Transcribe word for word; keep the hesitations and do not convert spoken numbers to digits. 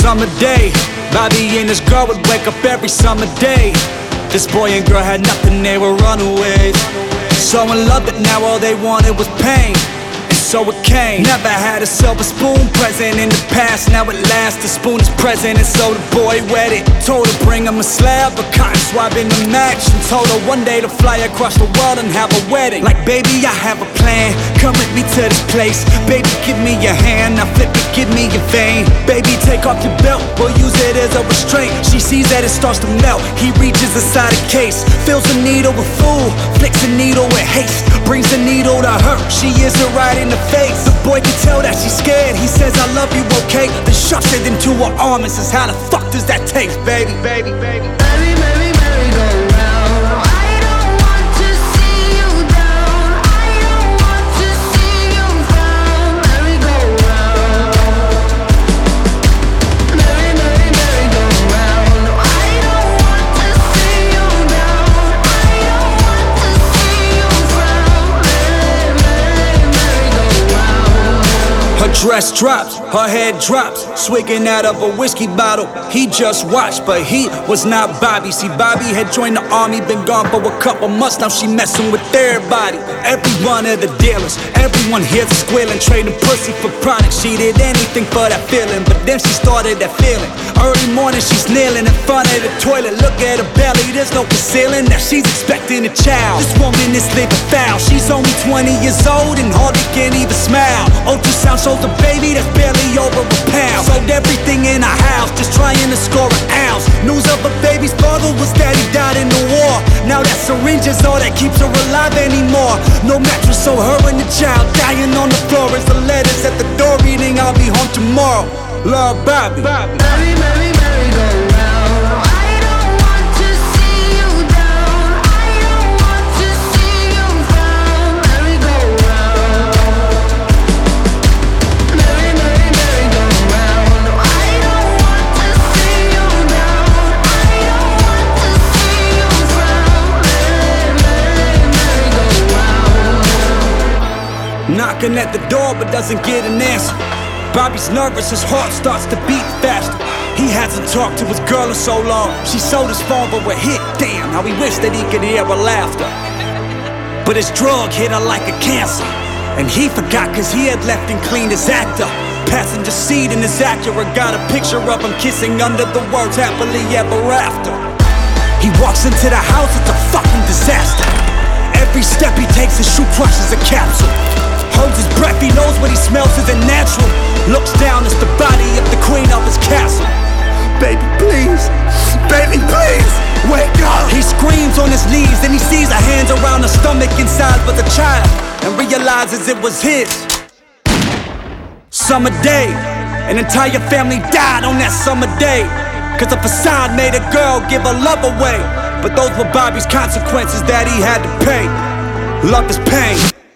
Summer day, Bobby and his girl would wake up every summer day. This boy and girl had nothing, they were runaways. So in love that now all they wanted was pain, and so it came. Never had a silver spoon present in the past, now at last the spoon is present, and so the boy wet it. Told her bring him a slab, a cotton swab in the match, and told her one day to fly across the world and have a wedding. Like, baby, I have a plan, come with me to this place. Baby, give me your hand, now flip it, give me your vein. Baby, take off your belt, we'll use it as a restraint. She sees that it starts to melt, he reaches inside a case, fills the needle with food, flicks the needle with haste, brings the needle to her, she is it right in the face. The boy can tell that she's scared, he says I love you, okay? Then shoves it into her arm and says, how the fuck does that taste, baby, baby, baby? Merry, merry, merry go round. I don't want to see you down, I don't want to see you frown. Merry go round. Merry, merry, merry go round. I don't want to see you down, I don't want to see you frown. Merry, merry, merry go round. Her dress drops, her head drops, swigging out of a whiskey bottle. He just watched, but he was not Bobby. See, Bobby had joined the army, been gone for a couple months. Now she messing with everybody, every one of the dealers. Everyone hears her squealing, trading pussy for products. She did anything for that feeling, but then she started that feeling. Early morning, she's kneeling in front of the toilet. Look at her belly, there's no concealing that she's expecting a child. This woman is living foul. She's only twenty years old and hardly can even smile. Ultrasound shows a baby that's barely over a pound. Sold everything in her house, just trying to score an ounce. News of her baby's father was that he died in the war. Now that syringe is all that keeps her alive anymore. No mattress, so her and the child dying on the floor. As the letters at the door reading, I'll be home tomorrow. Love, Bobby. Merry, merry, merry go round. I don't want to see you down, I don't want to see you frown. Merry go round. Merry, merry, merry go round. I don't want to see you down, I don't want to see you frown. Merry, merry, merry go round. Knocking at the door but doesn't get an answer. Bobby's nervous, his heart starts to beat faster. He hasn't talked to his girl in so long. She sold his phone but we're hit, damn, how he wished that he could hear her laughter. But his drug hit her like a cancer, and he forgot cause he had left and cleaned his actor. Passenger seat in his Acura, got a picture of him kissing under the words happily ever after. He walks into the house, it's a fucking disaster. Every step he takes, his shoe crushes a capsule. Holds his breath, he knows what he smells isn't natural. Looks down, it's the body of the queen of his castle. Baby, please, baby, please, wake up. He screams on his knees, then he sees her hands around her stomach inside with a child, and realizes it was his. Summer day, an entire family died on that summer day, cause a facade made a girl give her love away. But those were Bobby's consequences that he had to pay. Love is pain.